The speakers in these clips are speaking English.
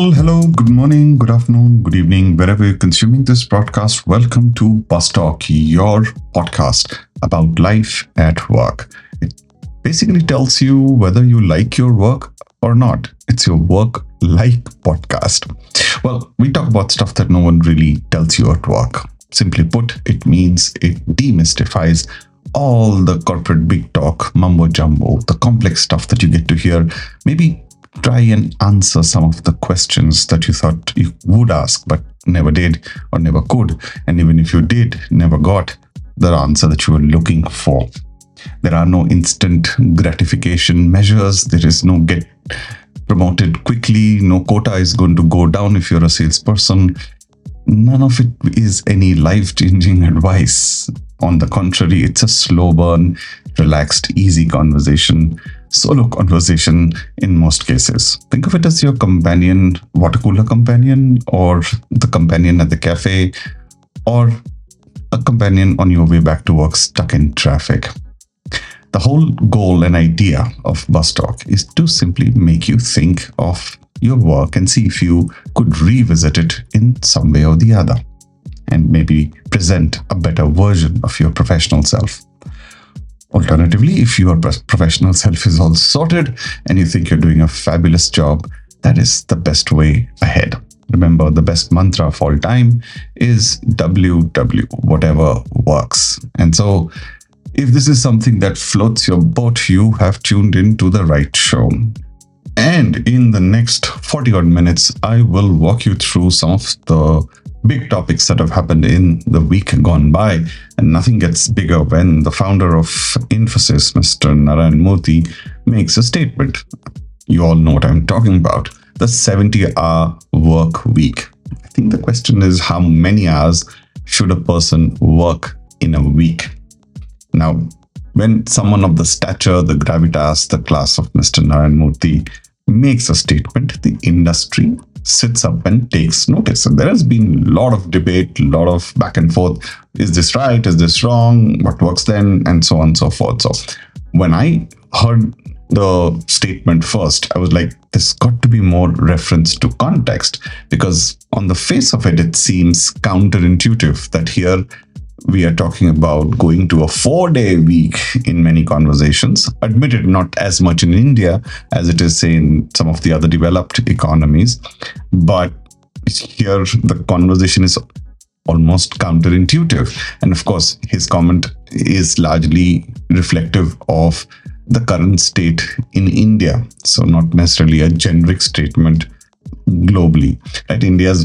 Well, hello, good morning, good afternoon, good evening, wherever you're consuming this broadcast. Welcome to Bus Talk, your podcast about life at work. It basically tells you whether you like your work or not. It's your work like podcast. Well, we talk about stuff that no one really tells you at work. Simply put, it means it demystifies all the corporate big talk, mumbo jumbo, the complex stuff that you get to hear. Maybe try and answer some of the questions that you thought you would ask, but never did or never could. And even if you did, never got the answer that you were looking for. There are no instant gratification measures. There is no get promoted quickly. No quota is going to go down if you're a salesperson. None of it is any life-changing advice. On the contrary, it's a slow burn, relaxed, easy conversation, solo conversation in most cases. Think of it as your companion, water cooler companion, or the companion at the cafe, or a companion on your way back to work stuck in traffic. The whole goal and idea of Bus Talk is to simply make you think of your work and see if you could revisit it in some way or the other, and maybe present a better version of your professional self. Alternatively, if your professional self is all sorted and you think you're doing a fabulous job, that is the best way ahead. Remember, the best mantra of all time is WW, whatever works. And so, if this is something that floats your boat, you have tuned into the right show. And in the next 40 odd minutes, I will walk you through some of the big topics that have happened in the week gone by. And nothing gets bigger when the founder of Infosys, Mr. Narayan Murthy, makes a statement. You all know what I'm talking about. The 70-hour work week. I think the question is, how many hours should a person work in a week? Now, when someone of the stature, the gravitas, the class of Mr. Narayan Murthy makes a statement, the industry sits up and takes notice. And there has been a lot of debate, a lot of back and forth. Is this right? Is this wrong? What works then? And so on and so forth. So when I heard the statement first, I was like, there's got to be more reference to context, because on the face of it, it seems counterintuitive that here we are talking about going to a 4-day week in many conversations. Admitted, not as much in India as it is, say, in some of the other developed economies. But here the conversation is almost counterintuitive. And of course, his comment is largely reflective of the current state in India. So not necessarily a generic statement globally. Right?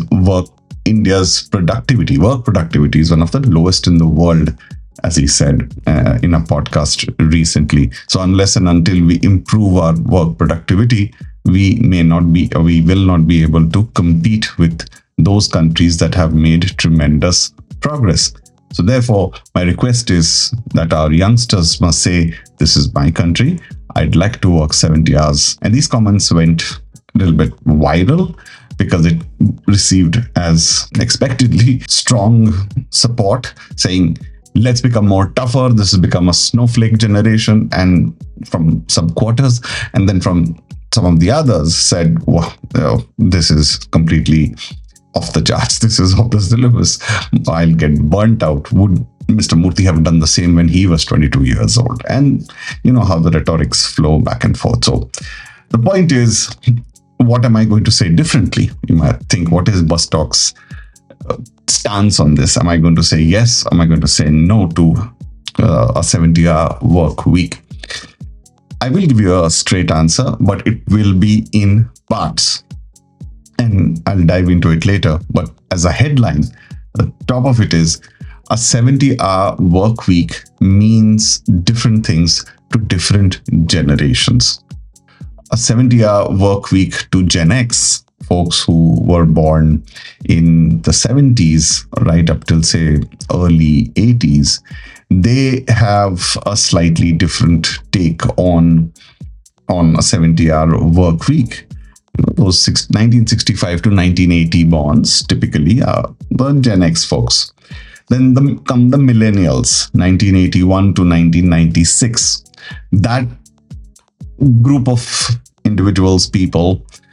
India's work productivity is one of the lowest in the world, as he said in a podcast recently. So unless and until we improve our work productivity, we will not be able to compete with those countries that have made tremendous progress. So therefore, my request is that our youngsters must say, this is my country. I'd like to work 70 hours. And these comments went a little bit viral, because it received, as expectedly, strong support saying, let's become more tougher. This has become a snowflake generation. And from some quarters, and then from some of the others said, wow, this is completely off the charts. This is off the syllabus. I'll get burnt out. Would Mr. Murthy have done the same when he was 22 years old? And you know how the rhetorics flow back and forth. So the point is, what am I going to say differently? You might think, what is Bus Talk's stance on this? Am I going to say yes? Am I going to say no to a 70-hour work week? I will give you a straight answer, but it will be in parts. And I'll dive into it later. But as a headline, the top of it is, a 70-hour work week means different things to different generations. A 70-hour work week to Gen X, folks who were born in the 70s right up till, say, early 80s, they have a slightly different take on a 70-hour work week. Those 1965 to 1980 borns typically are the Gen X folks. Then come the millennials, 1981 to 1996. That group of individuals, people,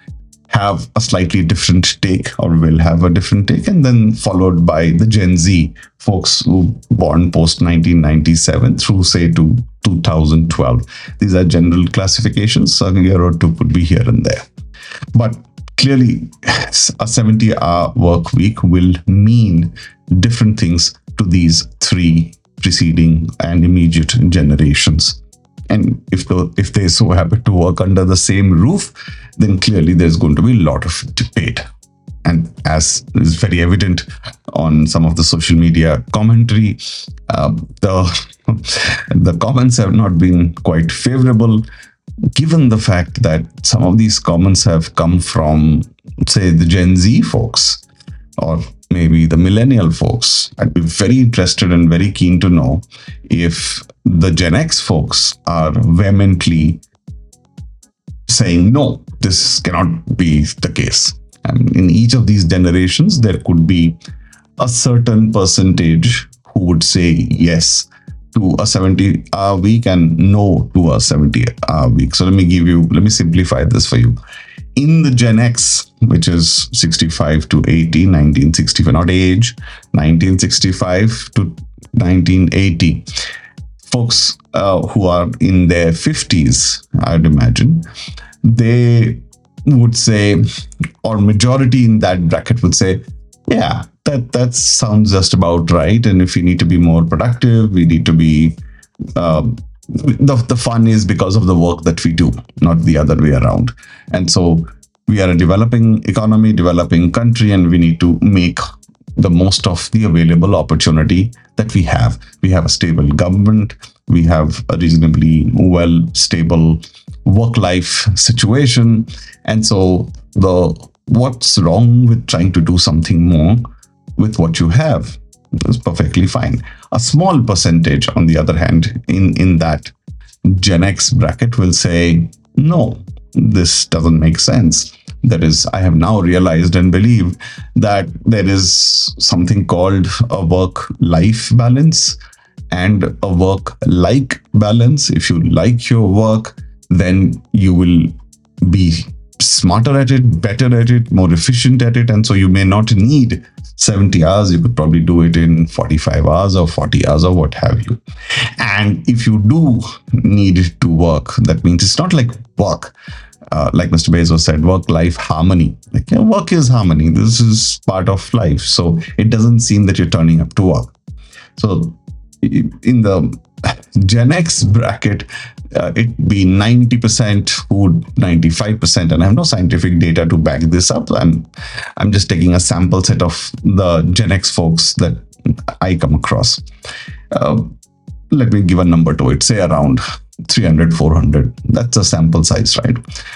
have a slightly different take or will have a different take, and then followed by the Gen Z folks who born post 1997 through say to 2012. These are general classifications. A year or two could be here and there. But clearly, a 70-hour work week will mean different things to these three preceding and immediate generations. And if they so happen to work under the same roof, then clearly there's going to be a lot of debate. And as is very evident on some of the social media commentary, the comments have not been quite favorable, given the fact that some of these comments have come from, say, the Gen Z folks or maybe the millennial folks. I'd be very interested and very keen to know if the Gen X folks are vehemently saying, no, this cannot be the case. And in each of these generations, there could be a certain percentage who would say yes to a 70-hour week and no to a 70-hour week. So let me simplify this for you. In the Gen X, which is 65 to 80, 1965, not age, 1965 to 1980, folks who are in their 50s, I'd imagine, they would say, or majority in that bracket would say, yeah, that sounds just about right. And if we need to be more productive, we need to be, the fun is because of the work that we do, not the other way around. And so we are a developing economy, developing country, and we need to make the most of the available opportunity that we have. We have a stable government. We have a reasonably well stable work-life situation. And so what's wrong with trying to do something more with what you have? Is perfectly fine. A small percentage, on the other hand, in that Gen X bracket will say, no, this doesn't make sense. That is, I have now realized and believe that there is something called a work-life balance and a work-like balance. If you like your work, then you will be smarter at it, better at it, more efficient at it. And so you may not need 70 hours. You could probably do it in 45 hours or 40 hours or what have you. And if you do need to work, that means it's not like work. Like Mr. Bezos said, work-life harmony. Like, work is harmony. This is part of life. So it doesn't seem that you're turning up to work. So in the Gen X bracket, it'd be 90% food, 95%, and I have no scientific data to back this up. I'm just taking a sample set of the Gen X folks that I come across. Let me give a number to it, say around 300, 400. That's a sample size, right?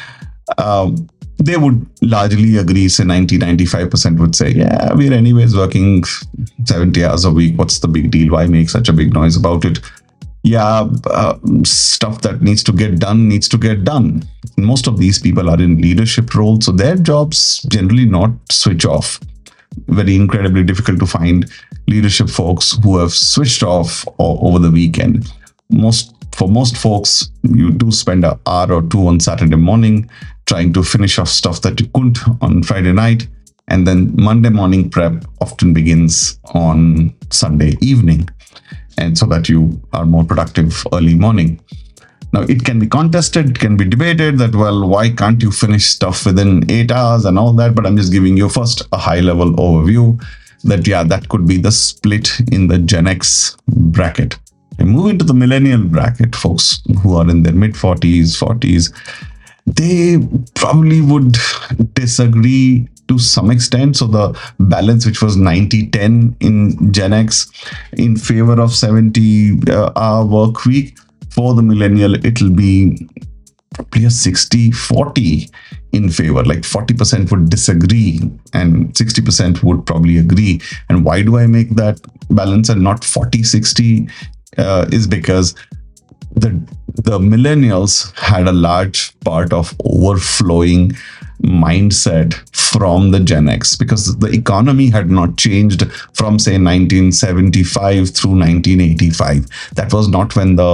They would largely agree, say 90-95% would say, yeah, we're anyways working 70 hours a week. What's the big deal? Why make such a big noise about it? Yeah, stuff that needs to get done. Most of these people are in leadership roles, so their jobs generally not switch off. Very incredibly difficult to find leadership folks who have switched off over the weekend. For most folks, you do spend an hour or two on Saturday morning trying to finish off stuff that you couldn't on Friday night. And then Monday morning prep often begins on Sunday evening. And so that you are more productive early morning. Now, it can be contested, it can be debated that, well, why can't you finish stuff within 8 hours and all that? But I'm just giving you first a high-level overview that, yeah, that could be the split in the Gen X bracket. And moving to the millennial bracket, folks who are in their mid-40s, 40s, they probably would disagree to some extent. So the balance, which was 90-10 in Gen X in favor of 70-hour work week, for the millennial, it'll be probably a 60-40 in favor. Like 40% would disagree and 60% would probably agree. And why do I make that balance and not 40-60? Is because the millennials had a large part of overflowing mindset from the Gen X, because the economy had not changed from, say, 1975 through 1985. That was not when the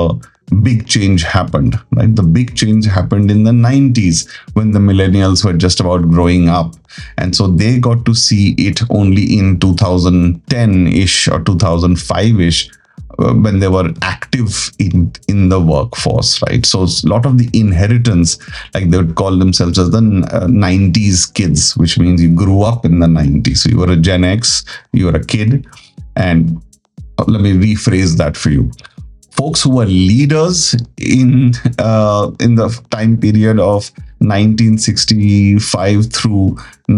big change happened, right? The big change happened in the 90s when the millennials were just about growing up. And so they got to see it only in 2010-ish or 2005-ish, when they were active in the workforce, right? So a lot of the inheritance, like they would call themselves as the 90s kids, which means you grew up in the 90s. So you were a Gen X, you were a kid. And let me rephrase that for you. Folks who were leaders in the time period of 1965 through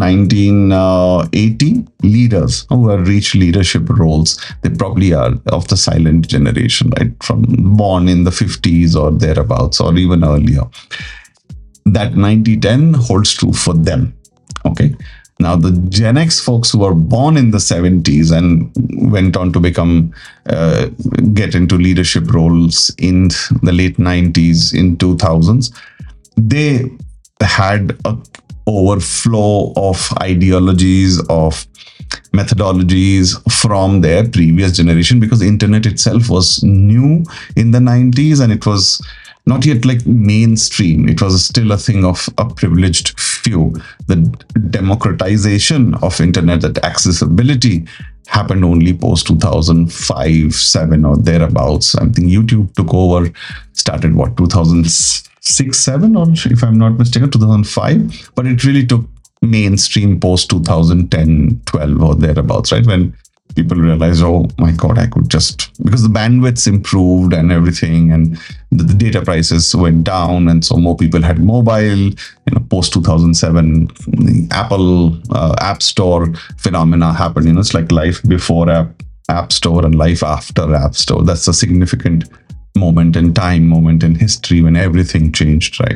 1980, leaders who have reached leadership roles, they probably are of the silent generation, right? From born in the 50s or thereabouts, or even earlier. That 90-10 holds true for them. Okay. Now, the Gen X folks who were born in the 70s and went on to get into leadership roles in the late 90s, in 2000s, they had an overflow of ideologies, of methodologies from their previous generation, because the internet itself was new in the 90s and it was not yet like mainstream. It was still a thing of a privileged few. The democratization of internet, that accessibility, happened only post 2005, 7 or thereabouts. I think YouTube took over, started 2006, 7, or if I'm not mistaken, 2005. But it really took mainstream post 2010, 12 or thereabouts, right? When people realized, oh my God, I could just, because the bandwidths improved and everything, and the data prices went down, and so more people had mobile. Post 2007, the Apple App Store phenomena happened. It's like life before App Store and life after App Store. That's a significant moment in time, moment in history when everything changed, right?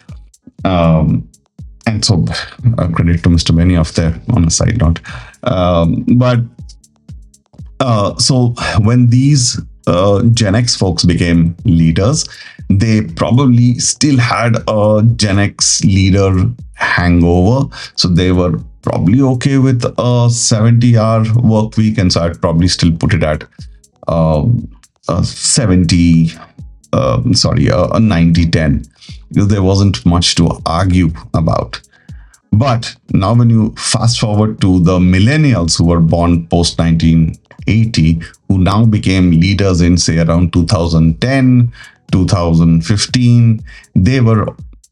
And so credit to Mr. Benioff there on a side note. So when these Gen X folks became leaders, they probably still had a Gen X leader hangover. So they were probably okay with a 70-hour work week. And so I'd probably still put it at a 90-10, because there wasn't much to argue about. But now when you fast forward to the millennials who were born post 1980, who now became leaders in, say, around 2010, 2015, they were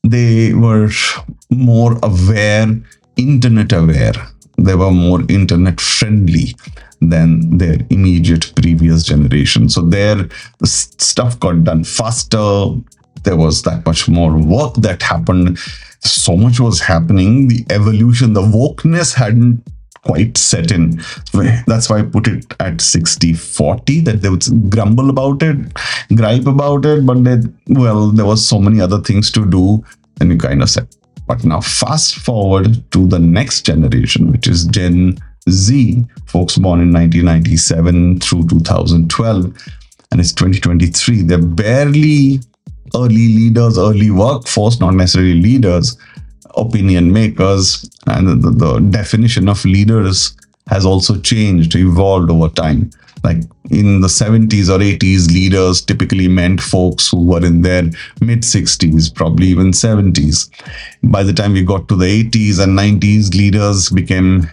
more aware, internet aware. They were more internet friendly than their immediate previous generation. So their stuff got done faster. There was that much more work that happened. So much was happening. The evolution, the wokeness hadn't quite set in. That's why I put it at 60-40, that they would grumble about it, gripe about it, but there was so many other things to do, and you kind of said. But now fast forward to the next generation, which is Gen Z, folks born in 1997 through 2012, and it's 2023. They're barely early leaders, early workforce, not necessarily leaders, opinion makers. And the definition of leaders has also changed, evolved over time. Like in the 70s or 80s, leaders typically meant folks who were in their mid-60s, probably even 70s. By the time we got to the 80s and 90s, leaders became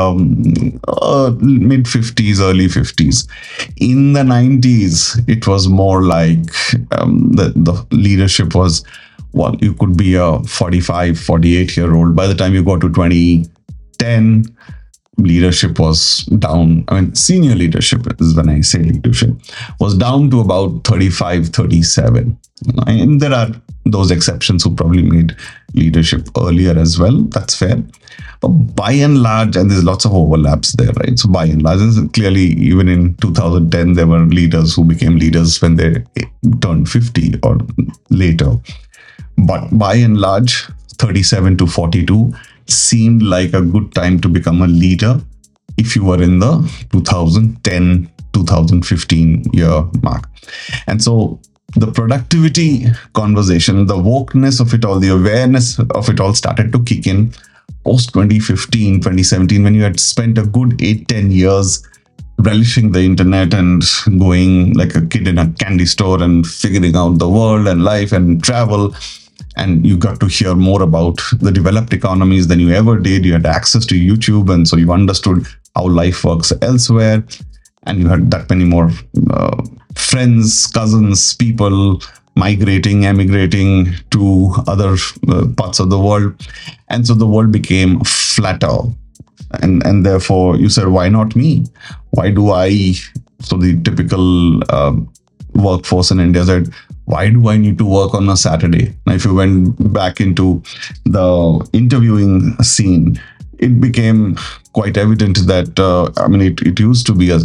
mid-50s, early 50s. In the 90s, it was more like the leadership was, well, you could be a 45, 48-year-old. By the time you got to 2010, leadership was down. I mean, senior leadership is when I say leadership, was down to about 35, 37. And there are those exceptions who probably made leadership earlier as well. That's fair. But by and large, and there's lots of overlaps there, right? So by and large, clearly, even in 2010, there were leaders who became leaders when they turned 50 or later. But by and large, 37 to 42 seemed like a good time to become a leader if you were in the 2010, 2015 year mark. And so the productivity conversation, the wokeness of it all, the awareness of it all started to kick in post 2015, 2017, when you had spent a good 8-10 years relishing the internet and going like a kid in a candy store and figuring out the world and life and travel. And you got to hear more about the developed economies than you ever did. You had access to YouTube, and so you understood how life works elsewhere. And you had that many more friends, cousins, people migrating, emigrating to other parts of the world. And so the world became flatter. And therefore you said, why not me? Why do I? So the typical workforce in India said, why do I need to work on a Saturday? Now, if you went back into the interviewing scene, it became quite evident that it used to be a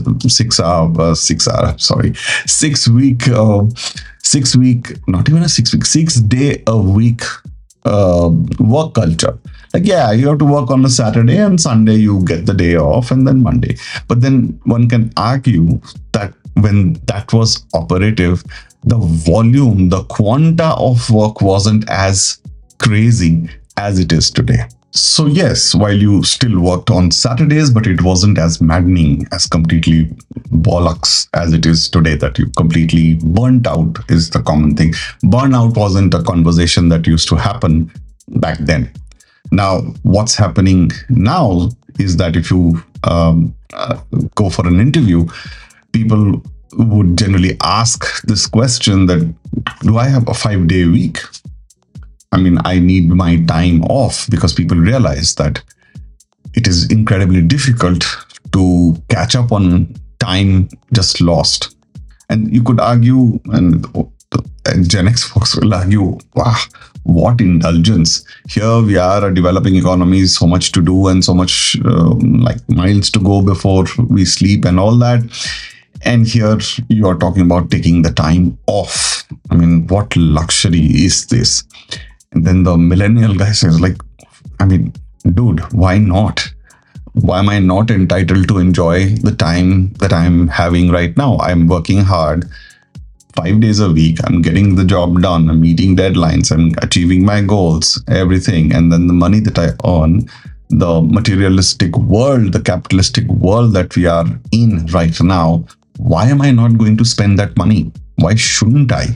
6 day a week work culture. Like, yeah, you have to work on a Saturday, and Sunday you get the day off, and then Monday. But then one can argue that when that was operative, the volume, the quanta of work wasn't as crazy as it is today. So yes, while you still worked on Saturdays, but it wasn't as maddening, as completely bollocks as it is today, that you completely burnt out is the common thing. Burnout wasn't a conversation that used to happen back then. Now, what's happening now is that if you go for an interview, people would generally ask this question that, do I have a 5-day week? I mean, I need my time off, because people realize that it is incredibly difficult to catch up on time just lost. And you could argue, and Gen X folks will argue, wow, what indulgence. Here we are, a developing economy, so much to do and so much miles to go before we sleep and all that. And here you are talking about taking the time off. I mean, what luxury is this? And then the millennial guy says, dude, why not? Why am I not entitled to enjoy the time that I'm having right now? I'm working hard 5 days a week. I'm getting the job done. I'm meeting deadlines. I'm achieving my goals, everything. And then the money that I earn, the materialistic world, the capitalistic world that we are in right now, why am I not going to spend that money? Why shouldn't I?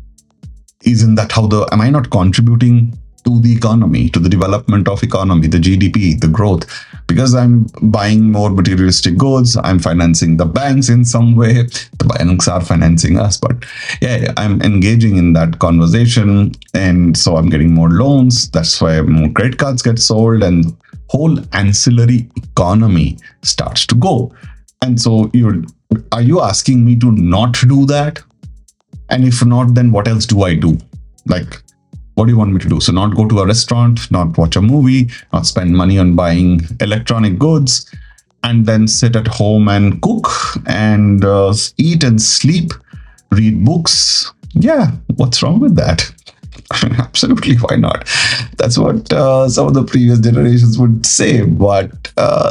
Isn't that am I not contributing to the economy, to the development of economy, the GDP, the growth? Because I'm buying more materialistic goods, I'm financing the banks in some way. The banks are financing us, but yeah, I'm engaging in that conversation. And so I'm getting more loans. That's why more credit cards get sold, and whole ancillary economy starts to go. And so are you asking me to not do that? And if not, then what else do I do? Like, what do you want me to do? So not go to a restaurant, not watch a movie, not spend money on buying electronic goods, and then sit at home and cook and eat and sleep, read books. Yeah, what's wrong with that? Absolutely, why not? That's what some of the previous generations would say, but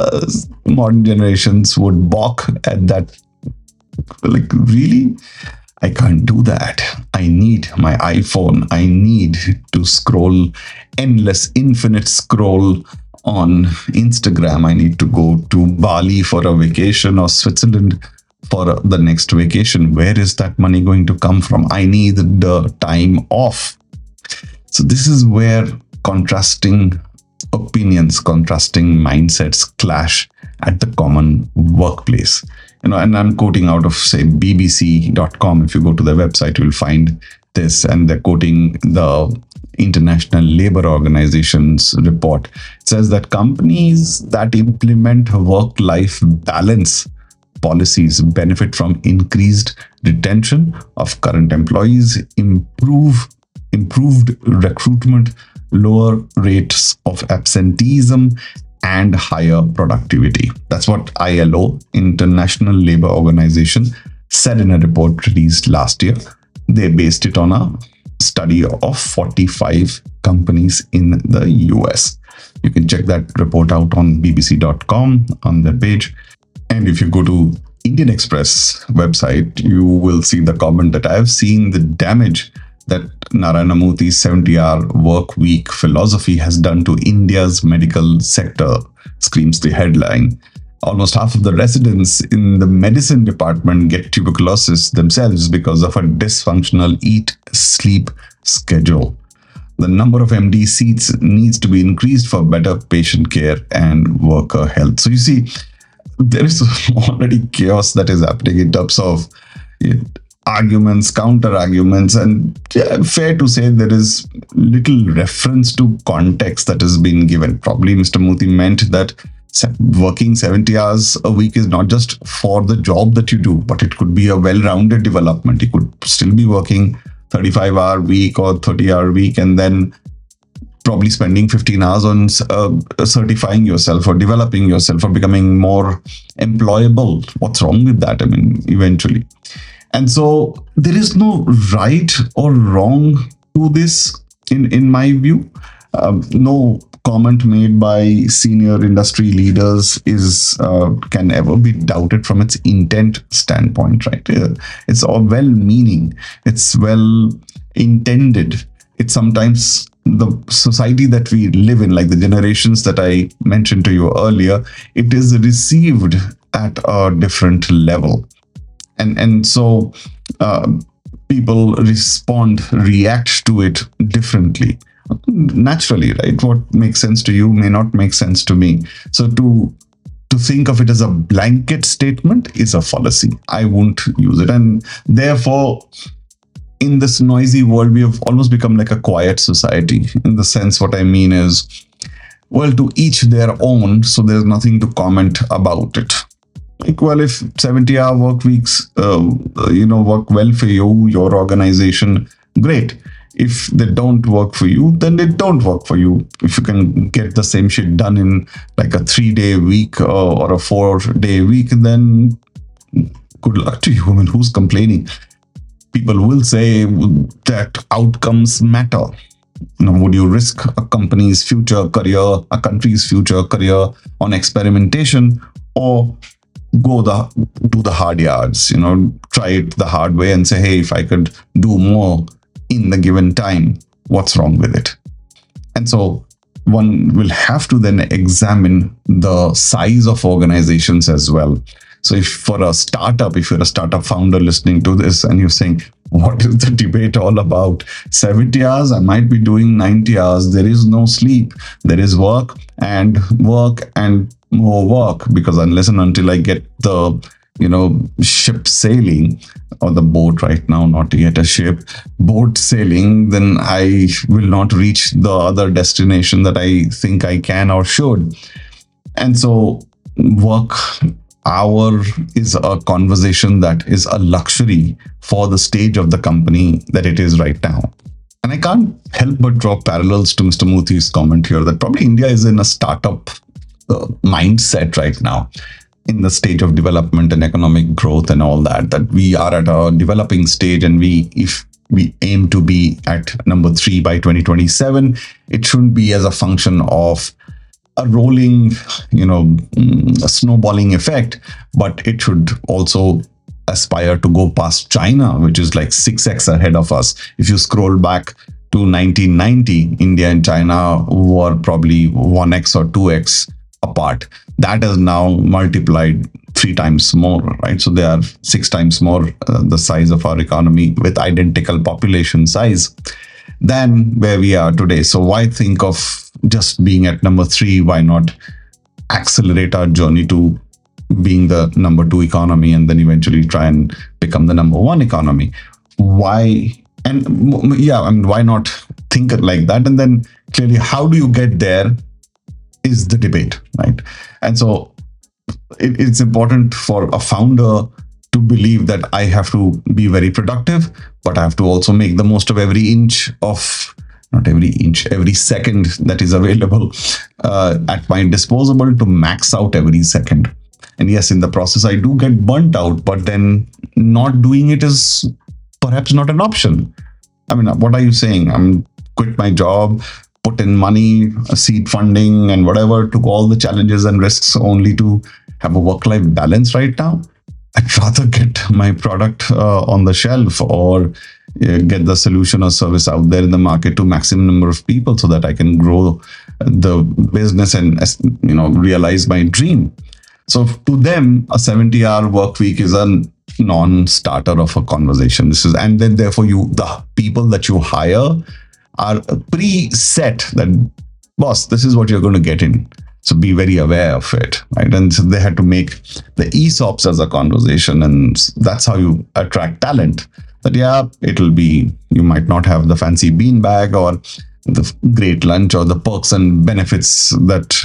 modern generations would balk at that. Like, really? I can't do that. I need my iPhone. I need to scroll infinite scroll on Instagram. I need to go to Bali for a vacation, or Switzerland for the next vacation. Where is that money going to come from? I need the time off. So this is where contrasting opinions, contrasting mindsets clash at the common workplace. And I'm quoting out of, say, BBC.com. If you go to their website, you'll find this, and they're quoting the International Labour Organization's report. It says that companies that implement work-life balance policies benefit from increased retention of current employees, improved recruitment, lower rates of absenteeism, and higher productivity. That's what ILO, International Labour Organization, said in a report released last year. They based it on a study of 45 companies in the US. You can check that report out on bbc.com on their page. And if you go to Indian Express website, you will see the comment that I have seen the damage that Narayana Murthy's 70-hour work week philosophy has done to India's medical sector, screams the headline. almost half of the residents in the medicine department get tuberculosis themselves because of a dysfunctional eat sleep schedule. The number of MD seats needs to be increased for better patient care and worker health. So you see, there is already chaos that is happening in terms of arguments, counter arguments, and fair to say there is little reference to context that has been given. Probably Mr. Muthy meant that working 70 hours a week is not just for the job that you do, but it could be a well-rounded development. You could still be working 35-hour week or 30-hour week and then probably spending 15 hours on certifying yourself or developing yourself or becoming more employable. What's wrong with that? I mean, eventually. And so there is no right or wrong to this in my view. No comment made by senior industry leaders is can ever be doubted from its intent standpoint, right? It's all well-meaning. It's well-intended. It's sometimes the society that we live in, like the generations that I mentioned to you earlier, it is received at a different level. And so people react to it differently. Naturally, right? What makes sense to you may not make sense to me. So to think of it as a blanket statement is a fallacy. I won't use it. And therefore, in this noisy world, we have almost become like a quiet society. In the sense, what I mean is, well, to each their own, so there's nothing to comment about it. Like, well, if 70-hour work weeks, work well for you, your organization, great. If they don't work for you, then they don't work for you. If you can get the same shit done in like a 3-day week or a 4-day week, then good luck to you. I mean, who's complaining? People will say that outcomes matter. Would you risk a company's future career, a country's future career on experimentation, or do the hard yards, try it the hard way and say, hey, if I could do more in the given time, what's wrong with it? And so one will have to then examine the size of organizations as well. So if you're a startup founder listening to this and you're saying, what is the debate all about? 70 hours, I might be doing 90 hours. There is no sleep. There is work and more work, because unless and until I get the ship sailing, or the boat right now, not yet a ship, boat sailing, then I will not reach the other destination that I think I can or should. And so work hour is a conversation that is a luxury for the stage of the company that it is right now. And I can't help but draw parallels to Mr. Muthy's comment here that probably India is in a startup mindset right now, in the stage of development and economic growth and all that we are at a developing stage, and if we aim to be at number 3 by 2027, it shouldn't be as a function of a rolling, a snowballing effect, but it should also aspire to go past China, which is like 6x ahead of us. If you scroll back to 1990, India and China were probably 1x or 2x apart. That has now multiplied 3 times more, right? So they are 6 times more the size of our economy with identical population size than where we are today. So why think of just being at number 3? Why not accelerate our journey to being the number 2 economy and then eventually try and become the number 1 economy? Why? And yeah, I mean, why not think it like that? And then clearly, how do you get there is the debate, right? And so it's important for a founder to believe that I have to be very productive, but I have to also make the most of every second that is available at my disposal to max out every second. And yes, in the process, I do get burnt out, but then not doing it is perhaps not an option. I mean, what are you saying? I'm quit my job, put in money, seed funding and whatever, took all the challenges and risks only to have a work-life balance right now? I'd rather get my product on the shelf or get the solution or service out there in the market to maximum number of people so that I can grow the business and realize my dream. So to them, a 70-hour work week is a non-starter of a conversation. And then therefore the people that you hire are pre-set that, boss, this is what you're going to get in. So be very aware of it, right? And so they had to make the ESOPs as a conversation, and that's how you attract talent. That it'll be, you might not have the fancy bean bag or the great lunch or the perks and benefits that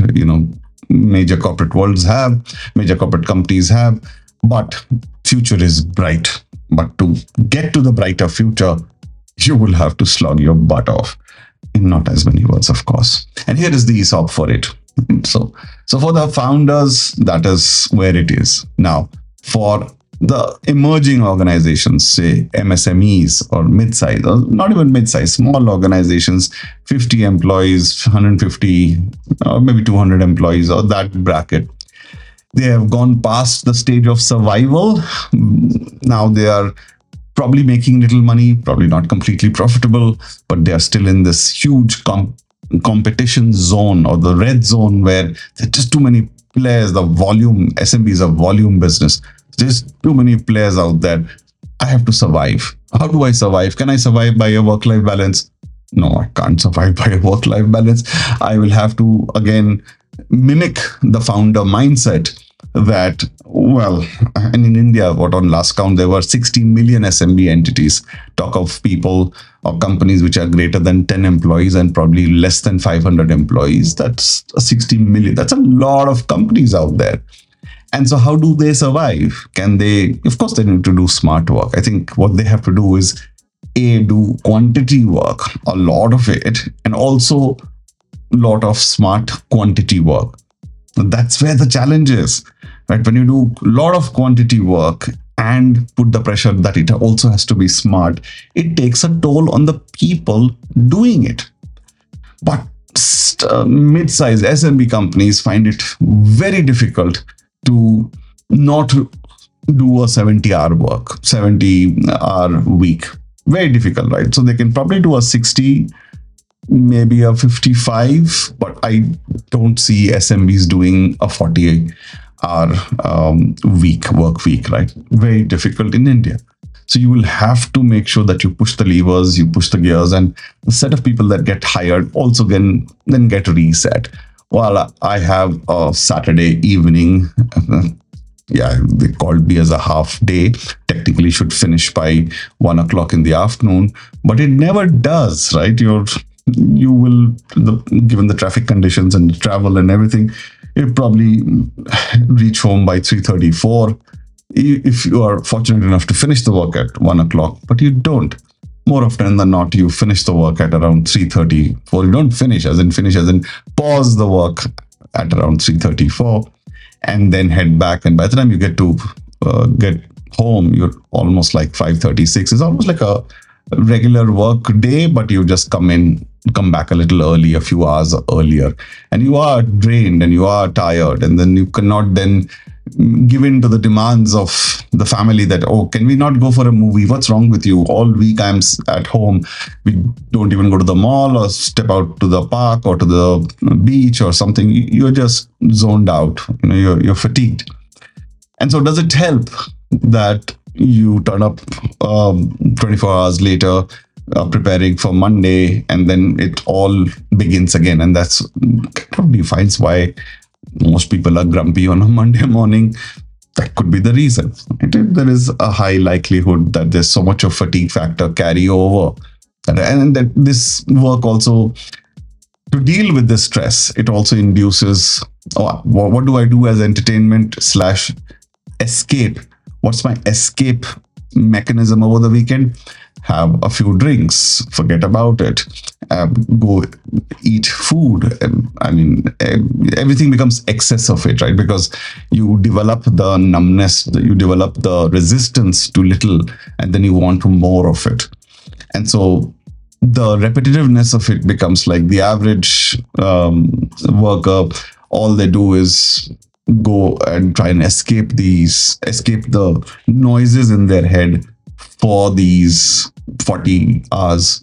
major corporate major corporate companies have, but future is bright. But to get to the brighter future, you will have to slog your butt off. In not as many words, of course. And here is the ESOP for it. So for the founders, that is where it is. Now, for the emerging organizations, say MSMEs or mid-size, or not even mid-size, small organizations, 50 employees, 150, or maybe 200 employees, or that bracket, they have gone past the stage of survival. Now they are probably making little money, probably not completely profitable, but they are still in this huge competition zone, or the red zone, where there's just too many players. The volume, SMB is a volume business. There's too many players out there. I have to survive. How do I survive? Can I survive by a work-life balance? No, I can't survive by a work-life balance. I will have to, again, mimic the founder mindset that, well, and in India, what on last count, there were 60 million SMB entities. Talk of people or companies which are greater than 10 employees and probably less than 500 employees. That's 60 million. That's a lot of companies out there. And so how do they survive? Can they, of course, they need to do smart work. I think what they have to do is do quantity work, a lot of it, and also a lot of smart quantity work. That's where the challenge is, right? When you do a lot of quantity work and put the pressure that it also has to be smart, it takes a toll on the people doing it. But mid-sized SMB companies find it very difficult to not do a 70-hour week. Very difficult, right? So they can probably do a 60, maybe a 55, but I don't see SMBs doing a 40-hour work week, right? Very difficult in India. So you will have to make sure that you push the levers, you push the gears, and the set of people that get hired also then get reset. Well, I have a Saturday evening. They called me as a half day. Technically should finish by 1 o'clock in the afternoon, but it never does, right? You will, given the traffic conditions and the travel and everything, you probably reach home by 3:34 if you are fortunate enough to finish the work at 1 o'clock, but you don't. More often than not, you finish the work at around 3:34. You don't finish as in pause the work at around 3:34 and then head back. And by the time you get home, you're almost like 5:36. It's almost like a regular work day, but you just come back a little early, a few hours earlier, and you are drained and you are tired, and then you cannot then give in to the demands of the family that, oh, can we not go for a movie? What's wrong with you? All week I'm at home. We don't even go to the mall or step out to the park or to the beach or something. You're just zoned out. You're fatigued. And so does it help that you turn up 24 hours later preparing for Monday, and then it all begins again? And that's kind of defines why most people are grumpy on a Monday morning. That could be the reason. There is a high likelihood that there's so much of fatigue factor carry over. And that this work also, to deal with this stress, it also induces, what do I do as entertainment / escape? What's my escape mechanism over the weekend? Have a few drinks, forget about it, go eat food. Everything becomes excess of it, right? Because you develop the numbness, you develop the resistance to little, and then you want more of it. And so the repetitiveness of it becomes like the average worker, all they do is go and try and escape the noises in their head for these 24 hours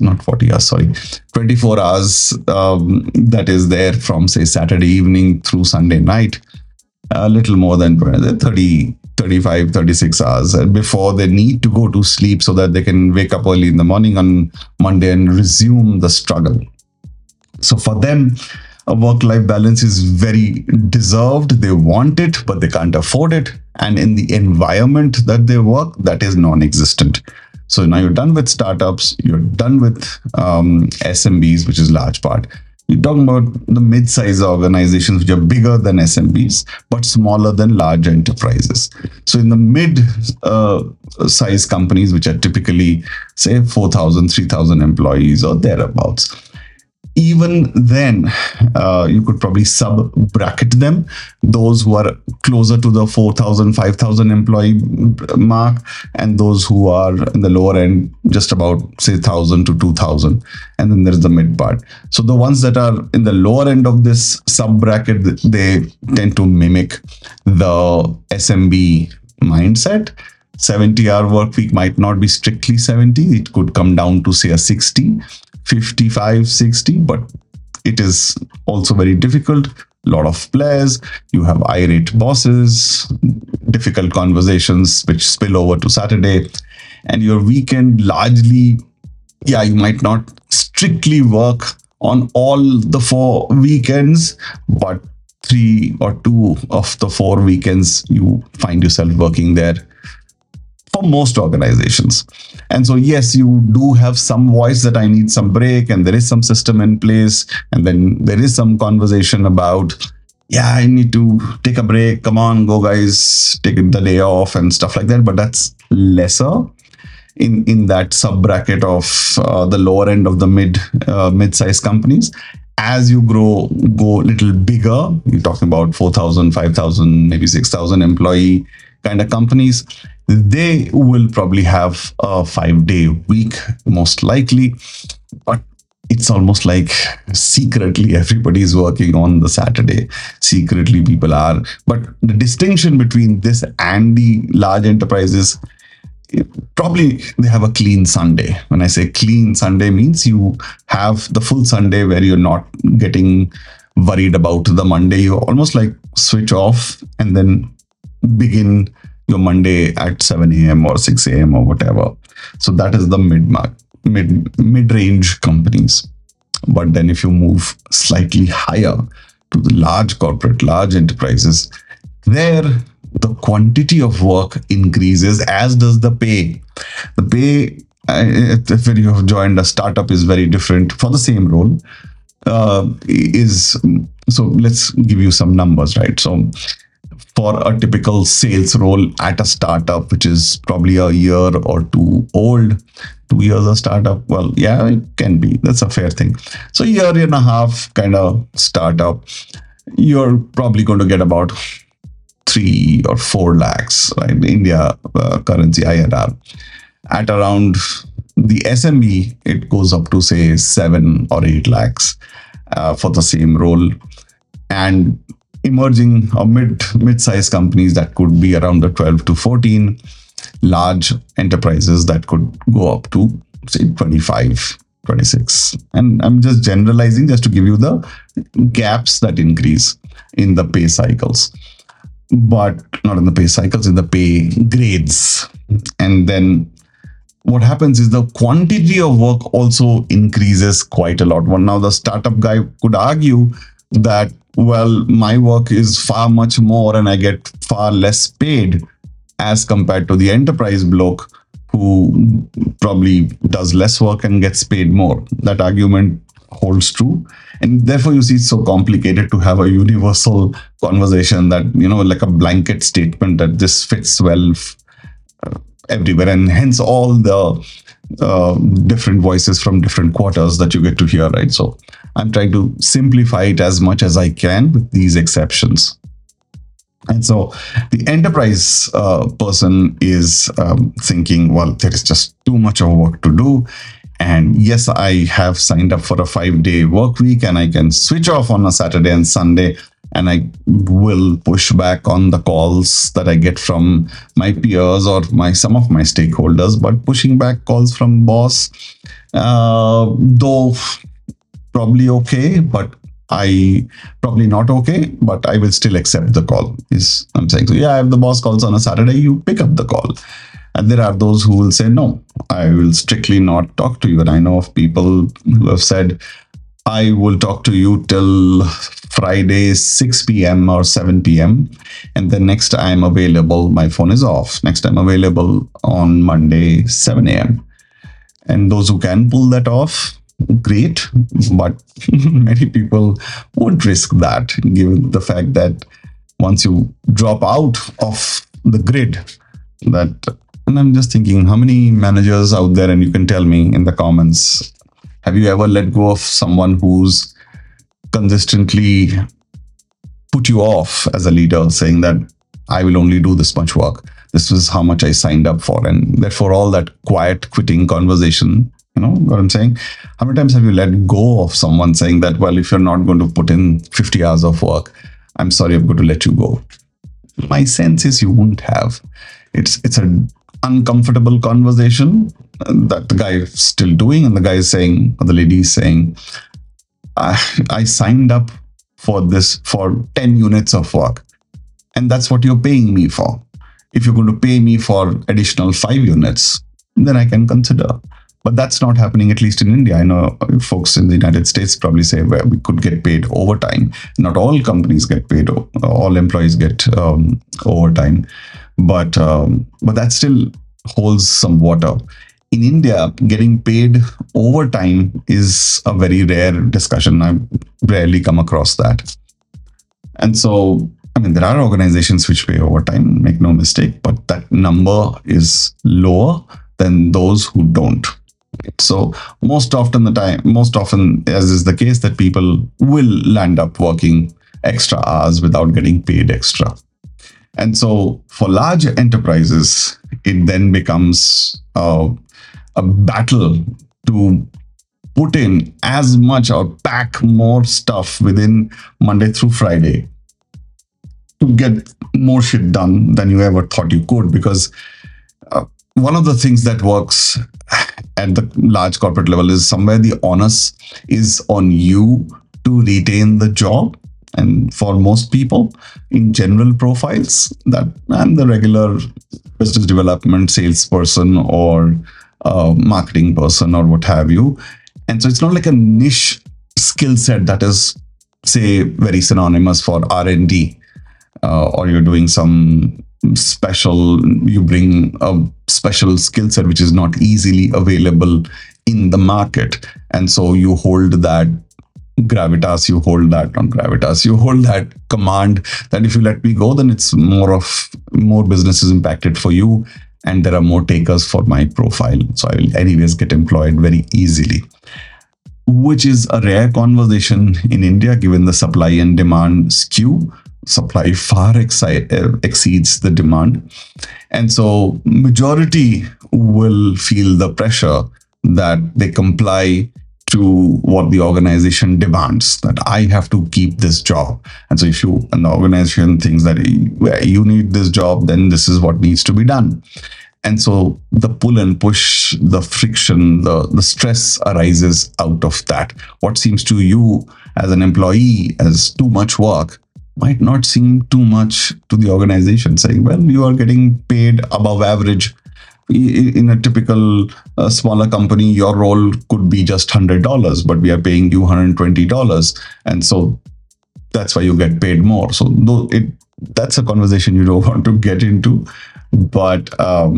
that is there from, say, Saturday evening through Sunday night. a little more than 20, 30, 35, 36 hours before they need to go to sleep so that they can wake up early in the morning on Monday and resume the struggle. So for them, a work-life balance is very deserved. They want it, but they can't afford it. And in the environment that they work, that is non-existent. So now you're done with startups, you're done with SMBs, which is large part. You're talking about the mid-size organizations which are bigger than SMBs, but smaller than large enterprises. So in the mid-size companies, which are typically, say, 4,000, 3,000 employees or thereabouts, even then, you could probably sub-bracket them. Those who are closer to the 4,000, 5,000 employee mark, and those who are in the lower end, just about, say, 1,000 to 2,000. And then there's the mid part. So the ones that are in the lower end of this sub-bracket, they tend to mimic the SMB mindset. 70-hour work week might not be strictly 70. It could come down to, say, a 60. 55, 60, but it is also very difficult. A lot of players, you have irate bosses, difficult conversations which spill over to Saturday, and your weekend largely, yeah, you might not strictly work on all the 4 weekends, but 3 or 2 of the 4 weekends you find yourself working there for most organizations. And so, yes, you do have some voice that I need some break, and there is some system in place. And then there is some conversation about, yeah, I need to take a break. Come on, go guys, take the day off and stuff like that. But that's lesser in that sub bracket of the lower end of the mid-sized companies. As you go a little bigger, you're talking about 4,000, 5,000, maybe 6,000 employee kind of companies. They will probably have a 5-day week, most likely, but it's almost like secretly everybody's working on the Saturday. Secretly people are. But the distinction between this and the large enterprises, probably they have a clean Sunday. When I say clean Sunday, means you have the full Sunday where you're not getting worried about the Monday. You almost like switch off and then begin your Monday at 7 a.m. or 6 a.m. or whatever. So that is the mid-range companies. But then if you move slightly higher to the large corporate, large enterprises, there the quantity of work increases, as does the pay. The pay, if you have joined a startup, is very different for the same role. So let's give you some numbers, right? So for a typical sales role at a startup, which is probably a year or 2 old, 2 years a startup, well, yeah, it can be. That's a fair thing. So a year and a half kind of startup, you're probably going to get about 3 or 4 lakhs, right? India currency INR. At around the SME, it goes up to say 7 or 8 lakhs for the same role. And emerging or mid-sized companies, that could be around the 12 to 14. Large enterprises, that could go up to say 25, 26. And I'm just generalizing just to give you the gaps that increase in the pay cycles, but not in the pay cycles, in the pay grades. And then what happens is the quantity of work also increases quite a lot. Well, now the startup guy could argue that, well, my work is far much more and I get far less paid as compared to the enterprise bloke who probably does less work and gets paid more. That argument holds true. And therefore, you see, it's so complicated to have a universal conversation that, like a blanket statement that this fits well everywhere. And hence all the different voices from different quarters that you get to hear, right? So I'm trying to simplify it as much as I can with these exceptions. And so the enterprise person is thinking, well, there is just too much of work to do. And yes, I have signed up for a 5-day work week and I can switch off on a Saturday and Sunday. And I will push back on the calls that I get from my peers or some of my stakeholders. But pushing back calls from boss, though probably okay, but I probably not okay, but I will still accept the call. Is I'm saying so. Yeah, if the boss calls on a Saturday, you pick up the call. And there are those who will say, no, I will strictly not talk to you. And I know of people who have said, I will talk to you till Friday 6 p.m. or 7 p.m. And the next I'm available, my phone is off. Next I'm available on Monday 7 a.m. And those who can pull that off, great. But many people won't risk that, given the fact that once you drop out of the grid, that and I'm just thinking, how many managers out there, and you can tell me in the comments, have you ever let go of someone who's consistently put you off as a leader, saying that I will only do this much work? This is how much I signed up for. And therefore, all that quiet quitting conversation, you know what I'm saying? How many times have you let go of someone saying that, well, if you're not going to put in 50 hours of work, I'm sorry, I'm going to let you go? My sense is you won't have. It's an uncomfortable conversation that the guy is still doing, and the guy is saying, or the lady is saying, I signed up for this for 10 units of work, and that's what you're paying me for. If you're going to pay me for additional 5 units, then I can consider. But that's not happening, at least in India. I know folks in the United States probably say, well, we could get paid overtime. Not all companies get paid, all employees get overtime. But that still holds some water. In India, getting paid overtime is a very rare discussion. I rarely come across that. And so, I mean, there are organizations which pay overtime, make no mistake, but that number is lower than those who don't. So most often, as is the case, that people will land up working extra hours without getting paid extra. And so for large enterprises, it then becomes a battle to put in as much or pack more stuff within Monday through Friday to get more shit done than you ever thought you could. Because one of the things that works at the large corporate level is somewhere the onus is on you to retain the job. And for most people in general profiles, that I'm the regular business development salesperson or marketing person or what have you. And so it's not like a niche skill set that is, say, very synonymous for R&D, or you're doing some special, you bring a special skill set which is not easily available in the market. And so you hold that gravitas, you hold that command that if you let me go, then it's more business is impacted for you, and there are more takers for my profile. So I will anyways get employed very easily, which is a rare conversation in India, given the supply and demand skew. Supply far exceeds the demand. And so majority will feel the pressure that they comply to what the organization demands, that I have to keep this job. And so if you, and the organization thinks that you need this job, then this is what needs to be done. And so the pull and push, the friction, the stress arises out of that. What seems to you as an employee as too much work might not seem too much to the organization, saying, well, you are getting paid above average. In a typical smaller company, your role could be just $100, but we are paying you $120. And so that's why you get paid more. So that's a conversation you don't want to get into, but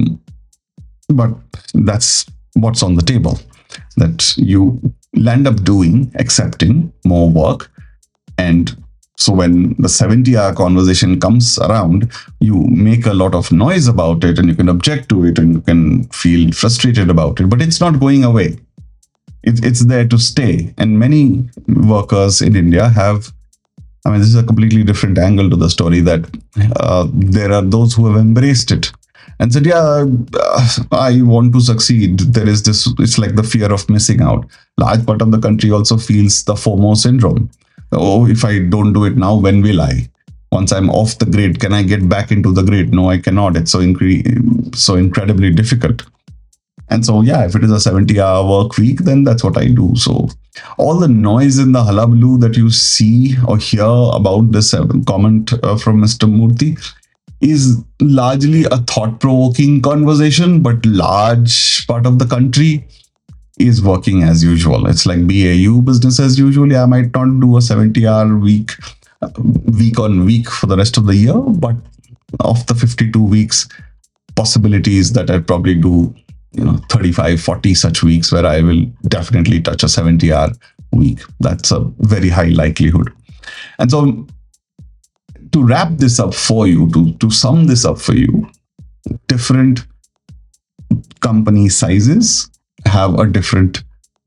that's what's on the table, that you land up accepting more work. And so when the 70-hour conversation comes around, you make a lot of noise about it, and you can object to it, and you can feel frustrated about it, but it's not going away. It's there to stay. And many workers in India have, I mean, this is a completely different angle to the story, that there are those who have embraced it and said, yeah, I want to succeed. There is this, it's like the fear of missing out. Large part of the country also feels the FOMO syndrome. Oh, if I don't do it now, when will I? Once I'm off the grid, can I get back into the grid? No, I cannot. It's so incredibly difficult. And so, yeah, if it is a 70-hour work week, then that's what I do. So, all the noise in the hullabaloo that you see or hear about this comment from Mr. Murthy is largely a thought-provoking conversation, but large part of the country is working as usual. It's like BAU, business as usual. Yeah, I might not do a 70-hour week, week on week for the rest of the year, but of the 52 weeks, possibilities that I probably do, 35, 40 such weeks where I will definitely touch a 70-hour week. That's a very high likelihood. And so to wrap this up for you, to sum this up for you, different company sizes have a different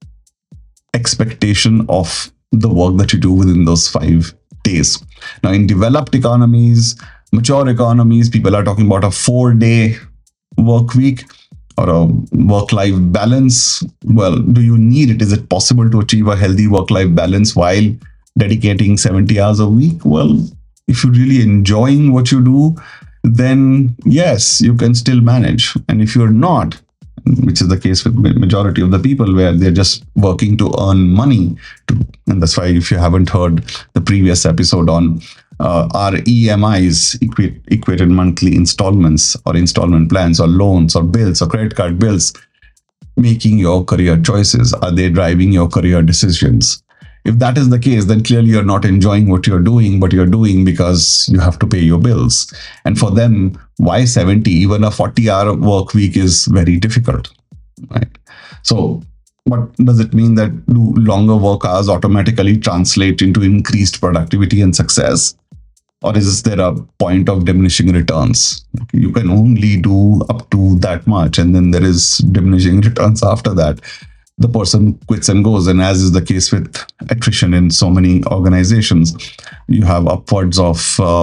expectation of the work that you do within those 5 days. Now, in developed economies, mature economies, people are talking about a 4-day work week or a work-life balance. Well, do you need it? Is it possible to achieve a healthy work-life balance while dedicating 70 hours a week? Well, if you're really enjoying what you do, then yes, you can still manage. And if you're not, which is the case with majority of the people where they're just working to earn money, and that's why if you haven't heard the previous episode on our EMIs, equated monthly installments or installment plans or loans or bills or credit card bills, making your career choices, are they driving your career decisions? If that is the case, then clearly you're not enjoying what you're doing, but you're doing because you have to pay your bills. And for them, why 70? Even a 40-hour work week is very difficult, right? So, but does it mean that do longer work hours automatically translate into increased productivity and success? Or is there a point of diminishing returns? You can only do up to that much, and then there is diminishing returns after that. The person quits and goes. And as is the case with attrition in so many organizations, you have upwards of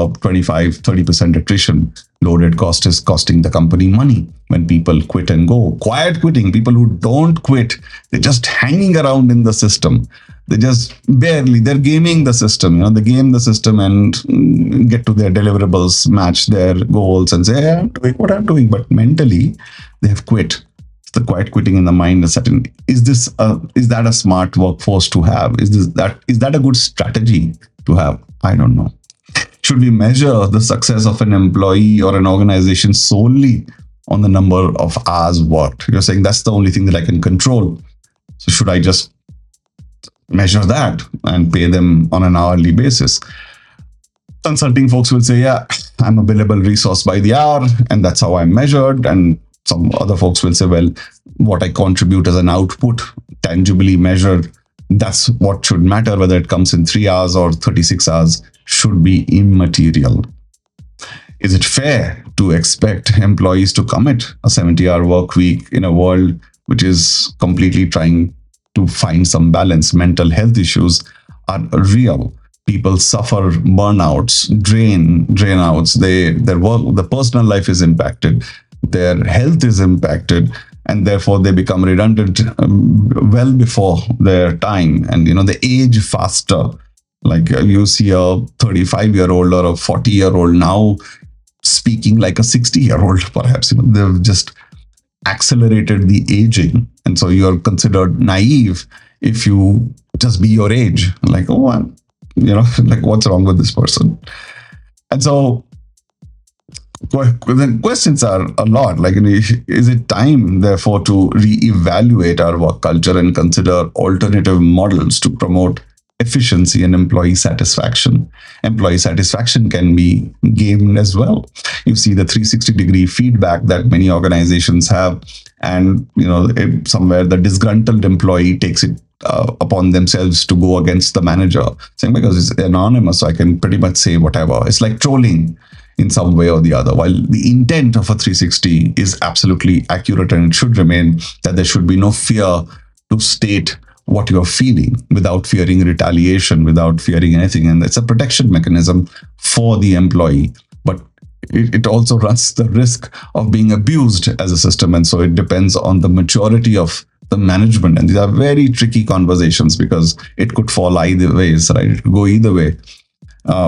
25-30% attrition. Loaded cost is costing the company money when people quit and go. Quiet quitting, people who don't quit, they're just hanging around in the system. They just they're gaming the system. They game the system and get to their deliverables, match their goals and say, I'm doing what I'm doing. But mentally, they have quit. The quiet quitting in the mind is certain. Is that a smart workforce to have? Is that a good strategy to have? I don't know. Should we measure the success of an employee or an organization solely on the number of hours worked? You're saying that's the only thing that I can control. So should I just measure that and pay them on an hourly basis? Consulting folks will say, yeah, I'm a billable resource by the hour, and that's how I'm measured. And some other folks will say, well, what I contribute as an output, tangibly measured, that's what should matter. Whether it comes in 3 hours or 36 hours should be immaterial. Is it fair to expect employees to commit a 70-hour work week in a world which is completely trying to find some balance? Mental health issues are real. People suffer burnouts, drainouts. Their work, the personal life is impacted. Their health is impacted, and therefore they become redundant well before their time, and they age faster. Like you see a 35-year-old or a 40-year-old now speaking like a 60-year-old, perhaps. They've just accelerated the aging, and so you're considered naive if you just be your age. Like, oh, like, what's wrong with this person? And so then questions are a lot. Like, is it time, therefore, to reevaluate our work culture and consider alternative models to promote efficiency and employee satisfaction? Employee satisfaction can be gamed as well. You see the 360-degree feedback that many organizations have, and somewhere the disgruntled employee takes it upon themselves to go against the manager, saying, because it's anonymous, so I can pretty much say whatever. It's like trolling in some way or the other. While the intent of a 360 is absolutely accurate, and it should remain that there should be no fear to state what you're feeling without fearing retaliation, without fearing anything. And it's a protection mechanism for the employee. But it also runs the risk of being abused as a system. And so it depends on the maturity of the management. And these are very tricky conversations because it could fall either ways, right? It could go either way.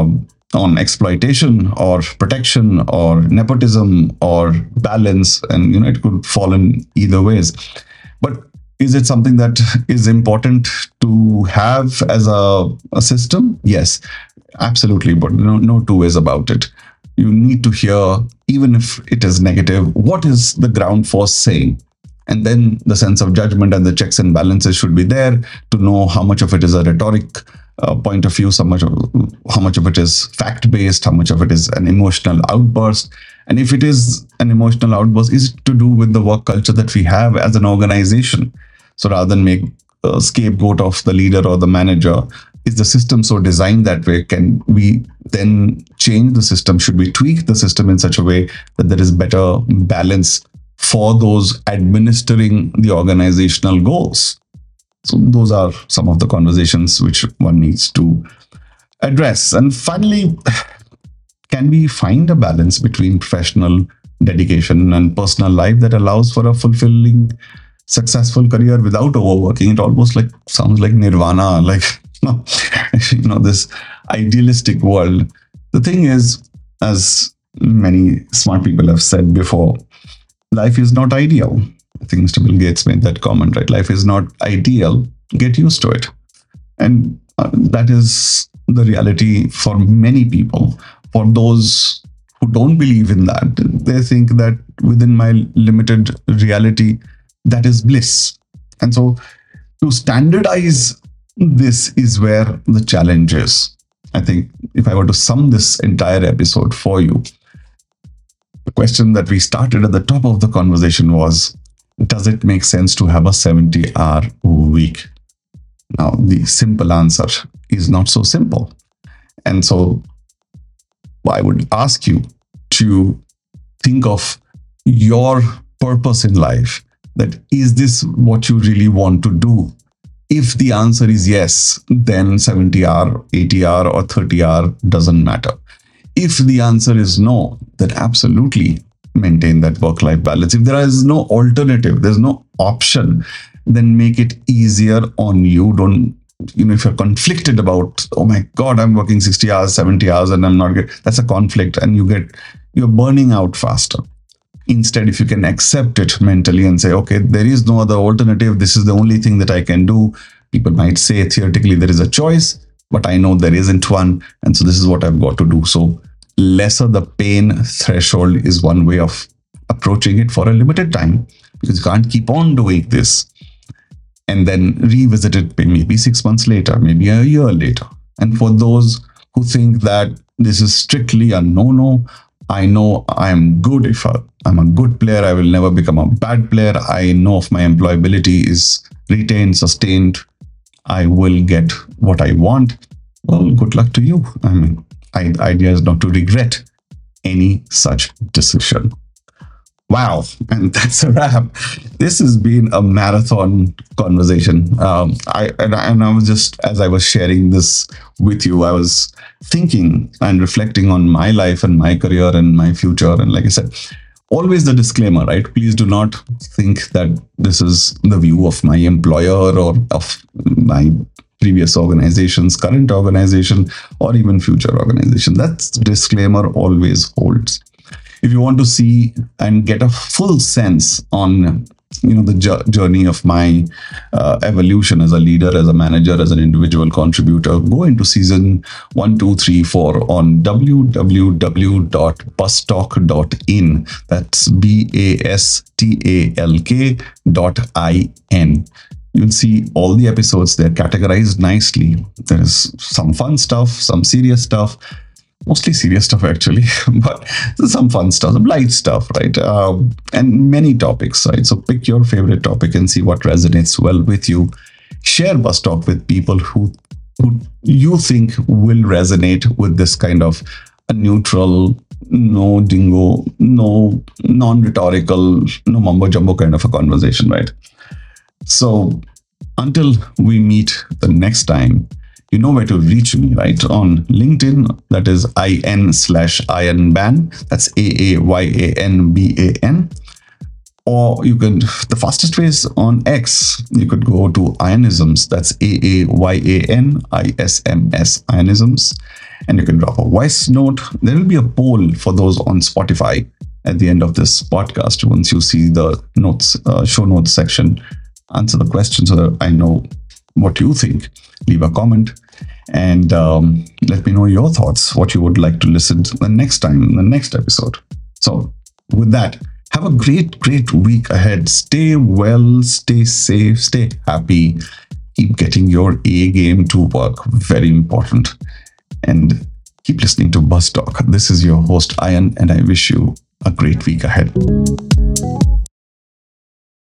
on exploitation or protection or nepotism or balance, and it could fall in either ways. But is it something that is important to have as a system? Yes, absolutely. But no two ways about it. You need to hear, even if it is negative, what is the ground force saying? And then the sense of judgment and the checks and balances should be there to know how much of it is a rhetoric point of view, how much of it is fact based, how much of it is an emotional outburst. And if it is an emotional outburst, is it to do with the work culture that we have as an organization? So rather than make a scapegoat of the leader or the manager, is the system so designed that way? Can we then change the system? Should we tweak the system in such a way that there is better balance for those administering the organizational goals? So those are some of the conversations which one needs to address. And finally, can we find a balance between professional dedication and personal life that allows for a fulfilling, successful career without overworking? It almost sounds like nirvana, this idealistic world. The thing is, as many smart people have said before, life is not ideal. I think Mr. Bill Gates made that comment, right? Life is not ideal. Get used to it. And that is the reality for many people. For those who don't believe in that, they think that within my limited reality, that is bliss. And so to standardize this is where the challenge is. I think if I were to sum this entire episode for you, the question that we started at the top of the conversation was, does it make sense to have a 70-hour week? Now, the simple answer is not so simple. And so I would ask you to think of your purpose in life. That is this what you really want to do? If the answer is yes, then 70-hour, 80-hour, or 30-hour doesn't matter. If the answer is no, then absolutely maintain that work-life balance. If there is no alternative, there's no option, then make it easier on you. Don't, if you're conflicted about, oh my God, I'm working 60 hours, 70 hours, and I'm not good. That's a conflict, and you're burning out faster. Instead, if you can accept it mentally and say, okay, there is no other alternative, this is the only thing that I can do. People might say theoretically there is a choice, but I know there isn't one. And so this is what I've got to do. So lesser the pain threshold is one way of approaching it for a limited time, because you can't keep on doing this and then revisit it maybe 6 months later, maybe a year later. And for those who think that this is strictly a no, I know I'm good. If I'm a good player, I will never become a bad player. I know if my employability is retained, sustained, I will get what I want. Well, good luck to you. I mean, the idea is not to regret any such decision. Wow, and that's a wrap. This has been a marathon conversation. I was just, as I was sharing this with you, I was thinking and reflecting on my life and my career and my future. And like I said, always the disclaimer, right? Please do not think that this is the view of my employer or of my previous organizations, current organization, or even future organization. That disclaimer always holds. If you want to see and get a full sense on the journey of my evolution as a leader, as a manager, as an individual contributor, go into season 1, 2, 3, 4 on www.bustalk.in. That's BASTALK.in. You'll see all the episodes. They're categorized nicely. There is some fun stuff, some serious stuff, mostly serious stuff actually, but some fun stuff, some light stuff, right? And many topics, right? So pick your favorite topic and see what resonates well with you. Share Bus Talk with people who you think will resonate with this kind of a neutral, no dingo, no non-rhetorical, no mumbo jumbo kind of a conversation, right? So until we meet the next time, you know where to reach me, right? On LinkedIn, that is IN/IronBan. That's AAYANBAN. Or you could, the fastest way is on X. You could go to Ionisms. That's AAYANISMS, Ionisms. And you can drop a voice note. There will be a poll for those on Spotify at the end of this podcast. Once you see the notes, show notes section, answer the question so that I know what you think. Leave a comment and let me know your thoughts, what you would like to listen to the next time, in the next episode. So with that, have a great week ahead. Stay well, stay safe, stay happy. Keep getting your A game to work. Very important. And keep listening to Buzz Talk. This is your host, Ayan, and I wish you a great week ahead.